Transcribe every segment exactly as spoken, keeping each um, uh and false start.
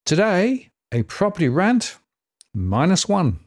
Today, a property rant minus one.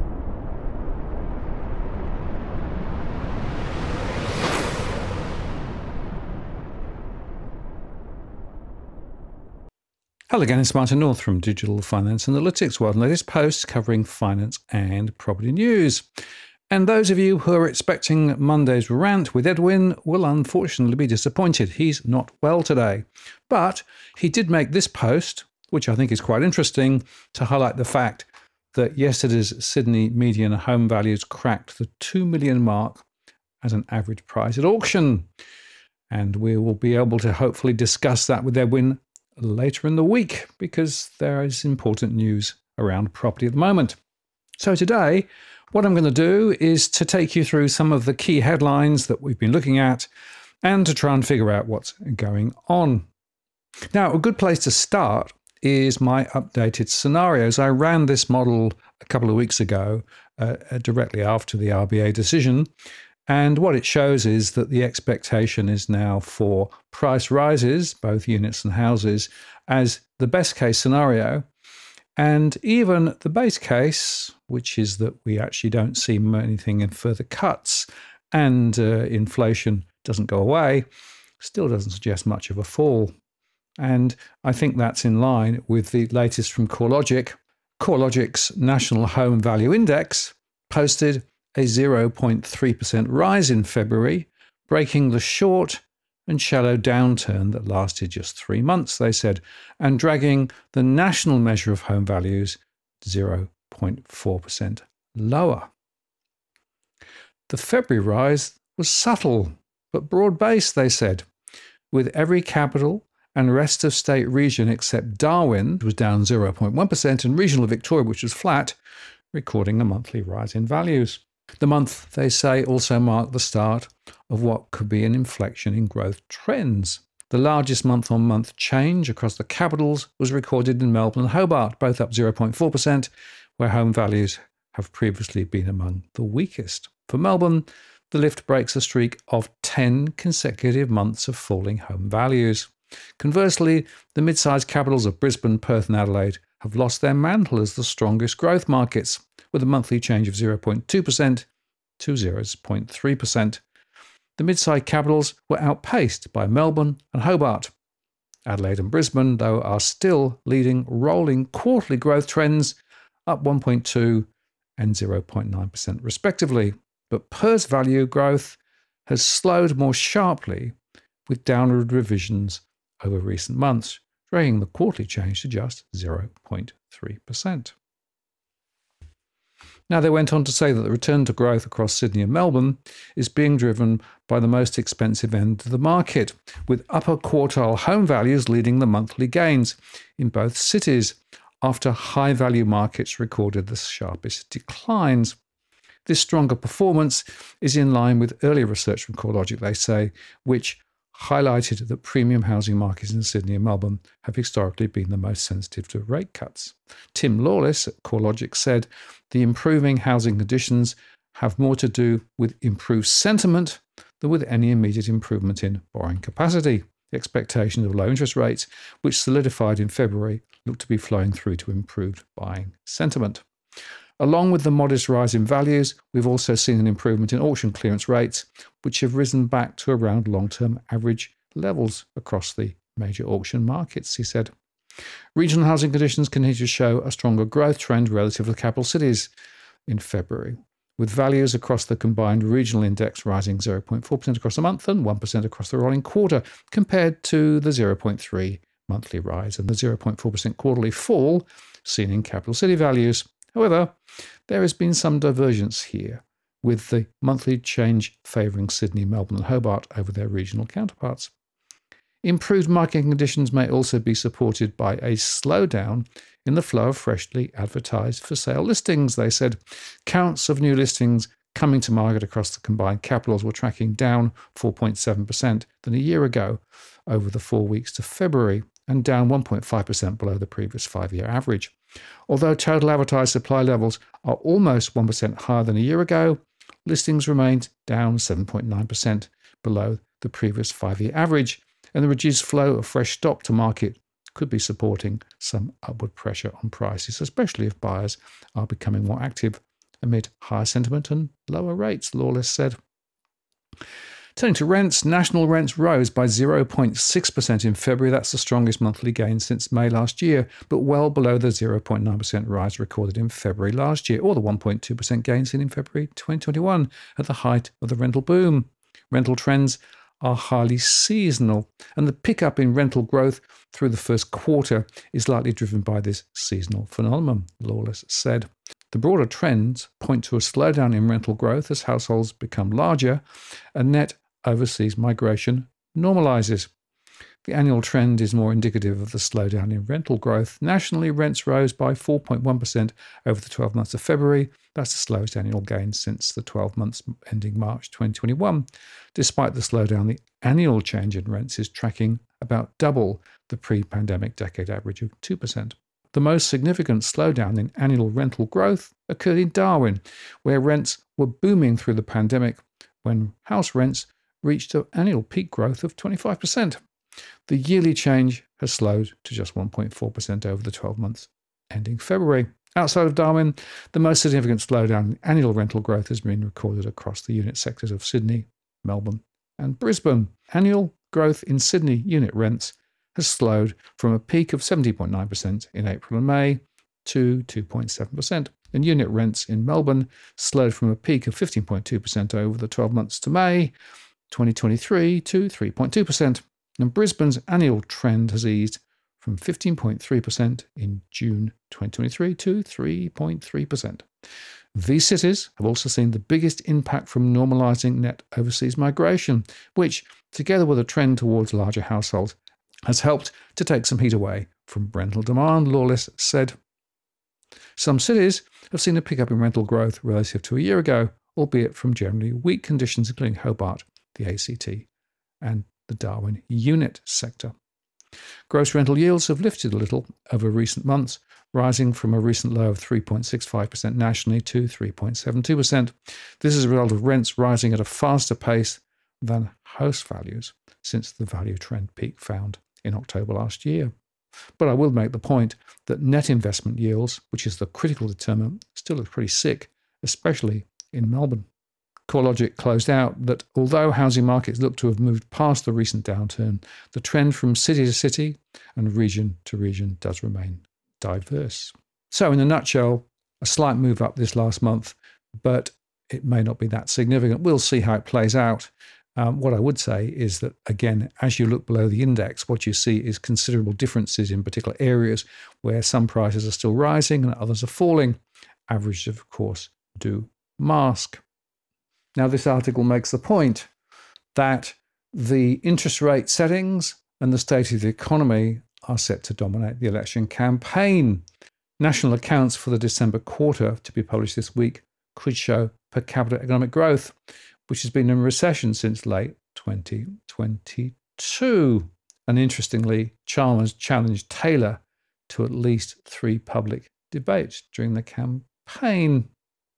Hello again, it's Martin North from Digital Finance Analytics World, and latest posts covering finance and property news. And those of you who are expecting Monday's rant with Edwin will unfortunately be disappointed. He's not well today. But he did make this post, which I think is quite interesting, to highlight the fact that yesterday's Sydney median home values cracked the two million mark as an average price at auction. And we will be able to hopefully discuss that with Edwin later in the week, because there is important news around property at the moment. So today, what I'm going to do is to take you through some of the key headlines that we've been looking at and to try and figure out what's going on. Now, a good place to start is my updated scenarios. I ran this model a couple of weeks ago, uh, directly after the R B A decision. And what it shows is that the expectation is now for price rises, both units and houses, as the best case scenario. And even the base case, which is that we actually don't see anything in further cuts and uh, inflation doesn't go away, still doesn't suggest much of a fall. And I think that's in line with the latest from CoreLogic. CoreLogic's National Home Value Index posted a zero point three percent rise in February, breaking the short and shallow downturn that lasted just three months, they said, and dragging the national measure of home values zero point four percent lower. The February rise was subtle, but broad-based, they said, with every capital and rest of state region except Darwin was down zero point one percent, and regional Victoria, which was flat, recording a monthly rise in values. The month, they say, also marked the start of what could be an inflection in growth trends. The largest month-on-month change across the capitals was recorded in Melbourne and Hobart, both up zero point four percent, where home values have previously been among the weakest. For Melbourne, the lift breaks a streak of ten consecutive months of falling home values. Conversely, the mid-sized capitals of Brisbane, Perth and Adelaide have lost their mantle as the strongest growth markets, with a monthly change of zero point two percent to zero point three percent. The mid-sized capitals were outpaced by Melbourne and Hobart. Adelaide and Brisbane, though, are still leading rolling quarterly growth trends, up one point two and zero point nine percent respectively. But Perth's value growth has slowed more sharply, with downward revisions over recent months, dragging the quarterly change to just zero point three percent. Now, they went on to say that the return to growth across Sydney and Melbourne is being driven by the most expensive end of the market, with upper quartile home values leading the monthly gains in both cities, after high-value markets recorded the sharpest declines. This stronger performance is in line with earlier research from CoreLogic, they say, which highlighted that premium housing markets in Sydney and Melbourne have historically been the most sensitive to rate cuts. Tim Lawless at CoreLogic said the improving housing conditions have more to do with improved sentiment than with any immediate improvement in borrowing capacity. The expectation of low interest rates, which solidified in February, look to be flowing through to improved buying sentiment. Along with the modest rise in values, we've also seen an improvement in auction clearance rates, which have risen back to around long-term average levels across the major auction markets, he said. Regional housing conditions continue to show a stronger growth trend relative to the capital cities in February, with values across the combined regional index rising zero point four percent across the month and one percent across the rolling quarter, compared to the zero point three percent monthly rise and the zero point four percent quarterly fall seen in capital city values. However, there has been some divergence here, with the monthly change favouring Sydney, Melbourne and Hobart over their regional counterparts. Improved market conditions may also be supported by a slowdown in the flow of freshly advertised for sale listings, they said. Counts of new listings coming to market across the combined capitals were tracking down four point seven percent than a year ago over the four weeks to February, and down one point five percent below the previous five-year average. Although total advertised supply levels are almost one percent higher than a year ago, listings remained down seven point nine percent below the previous five-year average, and the reduced flow of fresh stock to market could be supporting some upward pressure on prices, especially if buyers are becoming more active amid higher sentiment and lower rates, Lawless said. Turning to rents, national rents rose by zero point six percent in February. That's the strongest monthly gain since May last year, but well below the zero point nine percent rise recorded in February last year, or the one point two percent gain seen in February twenty twenty-one at the height of the rental boom. Rental trends are highly seasonal, and the pickup in rental growth through the first quarter is likely driven by this seasonal phenomenon, Lawless said. The broader trends point to a slowdown in rental growth as households become larger and net overseas migration normalizes. The annual trend is more indicative of the slowdown in rental growth. Nationally, rents rose by four point one percent over the twelve months of February. That's the slowest annual gain since the twelve months ending March twenty twenty-one. Despite the slowdown, the annual change in rents is tracking about double the pre-pandemic decade average of two percent. The most significant slowdown in annual rental growth occurred in Darwin, where rents were booming through the pandemic when house rents reached an annual peak growth of twenty-five percent. The yearly change has slowed to just one point four percent over the twelve months ending February. Outside of Darwin, the most significant slowdown in annual rental growth has been recorded across the unit sectors of Sydney, Melbourne, and Brisbane. Annual growth in Sydney unit rents has slowed from a peak of seventeen point nine percent in April and May to two point seven percent. And unit rents in Melbourne slowed from a peak of fifteen point two percent over the twelve months to May twenty twenty-three to three point two percent. And Brisbane's annual trend has eased from fifteen point three percent in June twenty twenty-three to three point three percent. These cities have also seen the biggest impact from normalising net overseas migration, which, together with a trend towards larger households, has helped to take some heat away from rental demand, Lawless said. Some cities have seen a pickup in rental growth relative to a year ago, albeit from generally weak conditions, including Hobart, the A C T, and the Darwin unit sector. Gross rental yields have lifted a little over recent months, rising from a recent low of three point six five percent nationally to three point seven two percent. This is a result of rents rising at a faster pace than house values since the value trend peak found in October last year. But I will make the point that net investment yields, which is the critical determinant, still look pretty sick, especially in Melbourne. CoreLogic closed out that although housing markets look to have moved past the recent downturn, the trend from city to city and region to region does remain diverse. So in a nutshell, a slight move up this last month, but it may not be that significant. We'll see how it plays out. Um, what I would say is that, again, as you look below the index, what you see is considerable differences in particular areas where some prices are still rising and others are falling. Averages, of course, do mask. Now, this article makes the point that the interest rate settings and the state of the economy are set to dominate the election campaign. National accounts for the December quarter, to be published this week, could show per capita economic growth, which has been in recession since late twenty twenty-two. And interestingly, Chalmers challenged Taylor to at least three public debates during the campaign.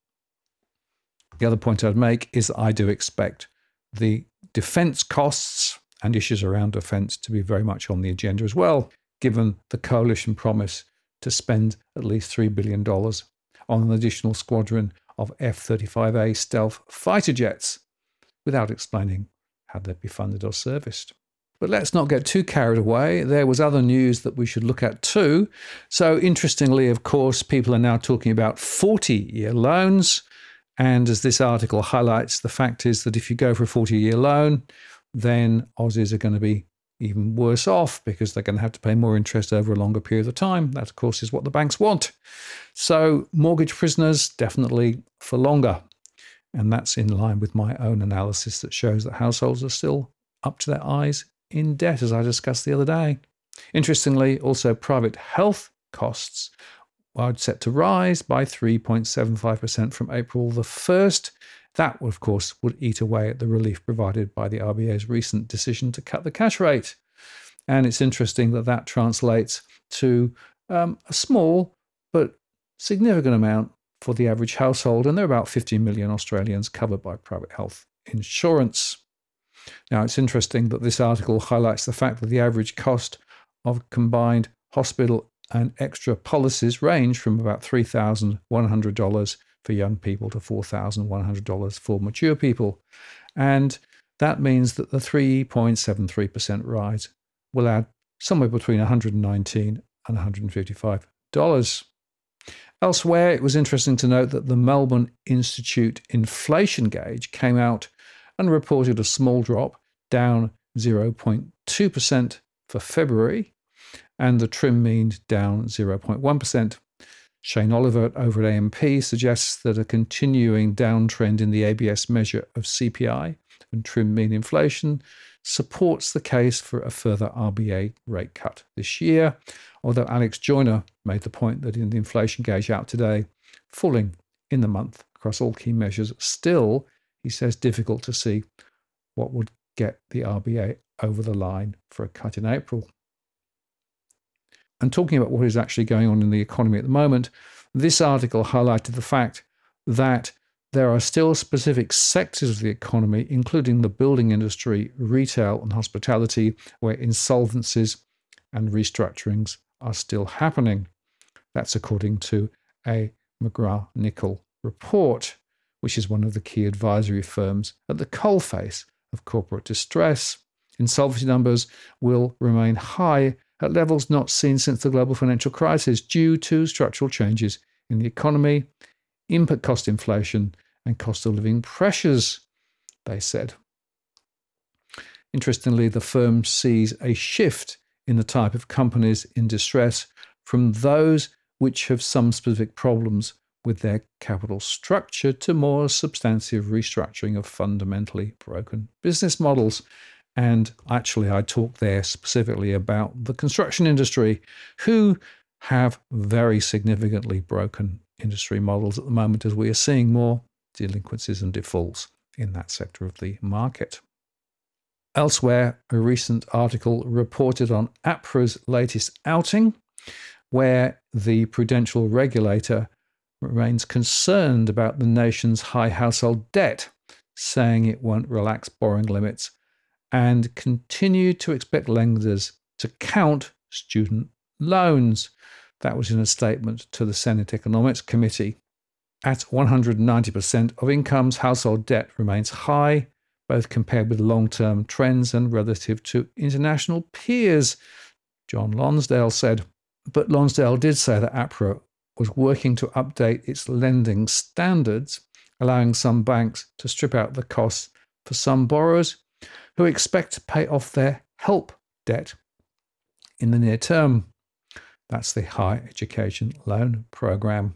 The other point I'd make is that I do expect the defence costs and issues around defence to be very much on the agenda as well, given the coalition promise to spend at least three billion dollars on an additional squadron of F thirty-five A stealth fighter jets, without explaining how they'd be funded or serviced. But let's not get too carried away. There was other news that we should look at too. So interestingly, of course, people are now talking about forty-year loans. And as this article highlights, the fact is that if you go for a forty-year loan, then Aussies are going to be even worse off because they're going to have to pay more interest over a longer period of time. That, of course, is what the banks want. So mortgage prisoners, definitely for longer. And that's in line with my own analysis that shows that households are still up to their eyes in debt, as I discussed the other day. Interestingly, also private health costs are set to rise by three point seven five percent from April the first. That, of course, would eat away at the relief provided by the R B A's recent decision to cut the cash rate. And it's interesting that that translates to um, a small but significant amount for the average household, and there are about fifty million Australians covered by private health insurance. Now, it's interesting that this article highlights the fact that the average cost of combined hospital and extra policies range from about three thousand one hundred dollars for young people to four thousand one hundred dollars for mature people. And that means that the three point seven three percent rise will add somewhere between one hundred nineteen dollars and one hundred fifty-five dollars. Elsewhere, it was interesting to note that the Melbourne Institute inflation gauge came out and reported a small drop, down zero point two percent for February, and the trim mean down zero point one percent. Shane Oliver over at A M P suggests that a continuing downtrend in the A B S measure of C P I and trim mean inflation supports the case for a further R B A rate cut this year, although Alex Joyner made the point that in the inflation gauge out today, falling in the month across all key measures, still, he says, difficult to see what would get the R B A over the line for a cut in April. And talking about what is actually going on in the economy at the moment, this article highlighted the fact that there are still specific sectors of the economy, including the building industry, retail and hospitality, where insolvencies and restructurings are still happening. That's according to a McGrath-Nicol report, which is one of the key advisory firms at the coalface of corporate distress. Insolvency numbers will remain high at levels not seen since the global financial crisis due to structural changes in the economy, input cost inflation, and cost of living pressures, they said. Interestingly, the firm sees a shift in the type of companies in distress from those which have some specific problems with their capital structure to more substantive restructuring of fundamentally broken business models. And actually, I talked there specifically about the construction industry, who have very significantly broken industry models at the moment, as we are seeing more delinquencies and defaults in that sector of the market. Elsewhere, a recent article reported on APRA's latest outing, where the prudential regulator remains concerned about the nation's high household debt, saying it won't relax borrowing limits and continue to expect lenders to count student loans. That was in a statement to the Senate Economics Committee. At one hundred ninety percent of incomes, household debt remains high, both compared with long-term trends and relative to international peers, John Lonsdale said. But Lonsdale did say that APRA was working to update its lending standards, allowing some banks to strip out the costs for some borrowers who expect to pay off their HELP debt in the near term. That's the Higher Education Loan Programme.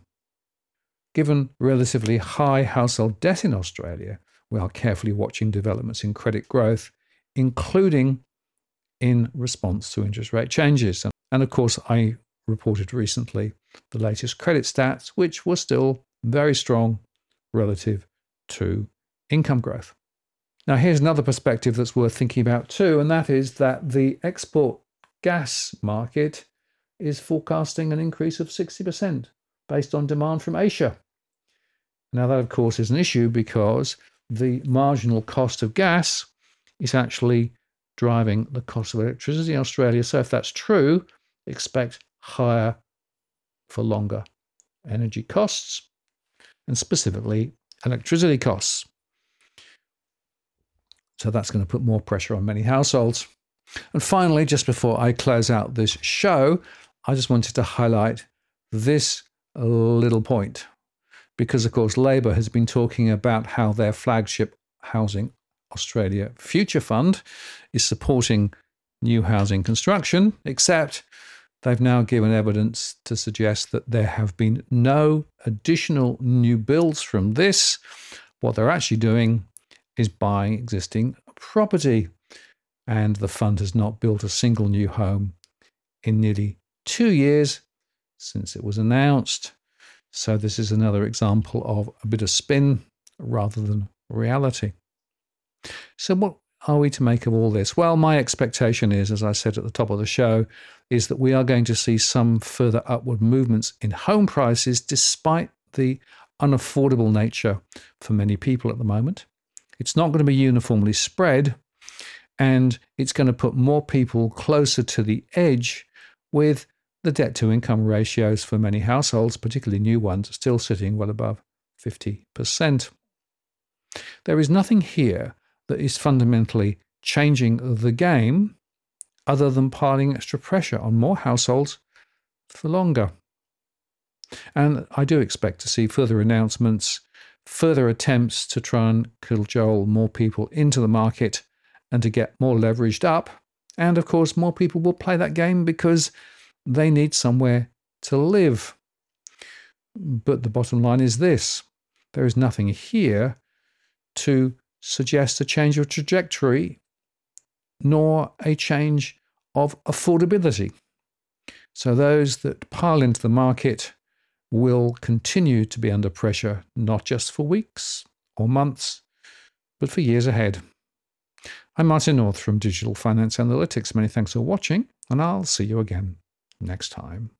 Given relatively high household debt in Australia, we are carefully watching developments in credit growth, including in response to interest rate changes. And of course, I reported recently the latest credit stats, which were still very strong relative to income growth. Now, here's another perspective that's worth thinking about too, and that is that the export gas market is forecasting an increase of sixty percent based on demand from Asia. Now, that, of course, is an issue because the marginal cost of gas is actually driving the cost of electricity in Australia. So if that's true, expect higher for longer energy costs, and specifically electricity costs. So that's going to put more pressure on many households. And finally, just before I close out this show, I just wanted to highlight this little point, because, of course, Labor has been talking about how their flagship Housing Australia Future Fund is supporting new housing construction, except they've now given evidence to suggest that there have been no additional new builds from this. What they're actually doing is buying existing property, and the fund has not built a single new home in nearly two years since it was announced. So this is another example of a bit of spin rather than reality. So what are we to make of all this? Well, my expectation is, as I said at the top of the show, is that we are going to see some further upward movements in home prices despite the unaffordable nature for many people at the moment. It's not going to be uniformly spread, and it's going to put more people closer to the edge, with the debt-to-income ratios for many households, particularly new ones, still sitting well above fifty percent. There is nothing here that is fundamentally changing the game other than piling extra pressure on more households for longer. And I do expect to see further announcements, further attempts to try and cajole more people into the market and to get more leveraged up. And of course, more people will play that game because they need somewhere to live. But the bottom line is this: there is nothing here to suggest a change of trajectory, nor a change of affordability. So those that pile into the market will continue to be under pressure, not just for weeks or months, but for years ahead. I'm Martin North from Digital Finance Analytics. Many thanks for watching, and I'll see you again next time.